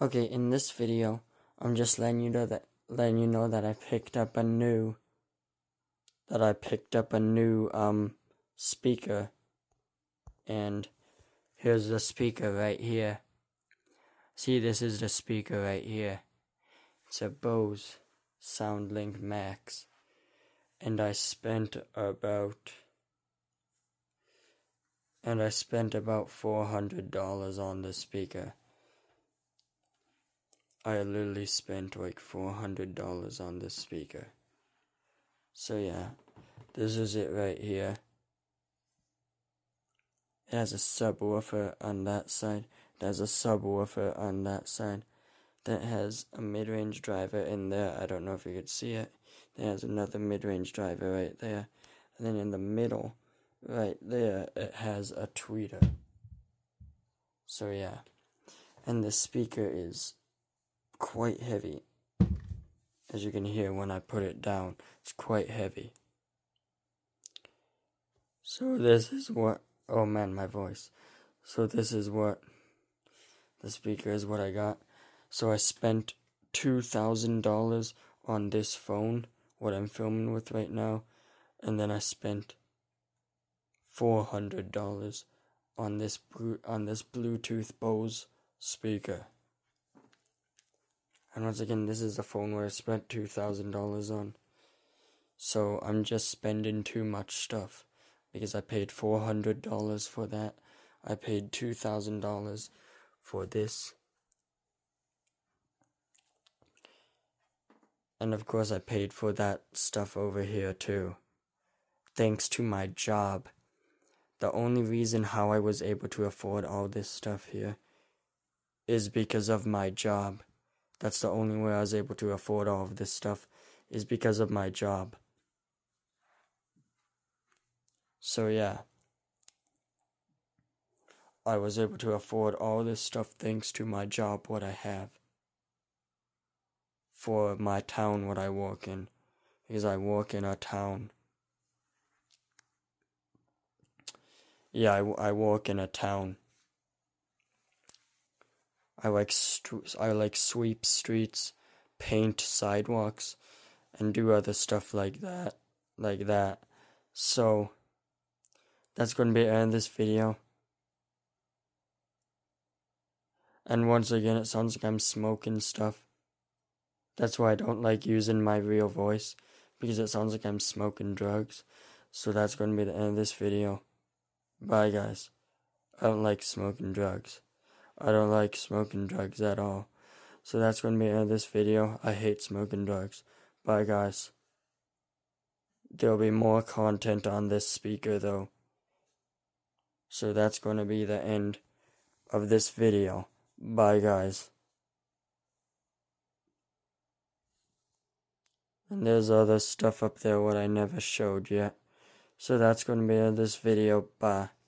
Okay, in this video, I'm just letting you know that I picked up a new speaker, and here's the speaker right here. See, this is the speaker right here. It's a Bose SoundLink Max, and I spent about $400 on this speaker. I literally spent like $400 on this speaker. So yeah, this is it right here. It has a subwoofer on that side. It has a subwoofer on that side. That has a mid-range driver in there. I don't know if you could see it. There's another mid-range driver right there. And then in the middle, right there, it has a tweeter. So yeah. And the speaker is quite heavy. As you can hear when I put it down, it's quite heavy. So this is what, oh man, my voice. So this is what, the speaker is what I got. So I spent $2,000 on this phone, what I'm filming with right now, and then I spent $400 on this Bluetooth Bose speaker. And once again, this is the phone where I spent $2,000 on. So I'm just spending too much stuff, because I paid $400 for that. I paid $2,000 for this. And of course I paid for that stuff over here too. Thanks to my job. The only reason how I was able to afford all this stuff here is because of my job. That's the only way I was able to afford all of this stuff, is because of my job. So yeah. I was able to afford all this stuff thanks to my job, what I have. For my town, what I work in. Because I work in a town. Yeah, I work in a town. I like sweep streets, paint sidewalks, and do other stuff like that. So that's going to be the end of this video. And once again, it sounds like I'm smoking stuff. That's why I don't like using my real voice, because it sounds like I'm smoking drugs. So that's going to be the end of this video. Bye, guys. I don't like smoking drugs. I don't like smoking drugs at all. So that's going to be the end of this video. I hate smoking drugs. Bye, guys. There'll be more content on this speaker, though. So that's going to be the end of this video. Bye, guys. And there's other stuff up there what I never showed yet. So that's going to be the end of this video. Bye.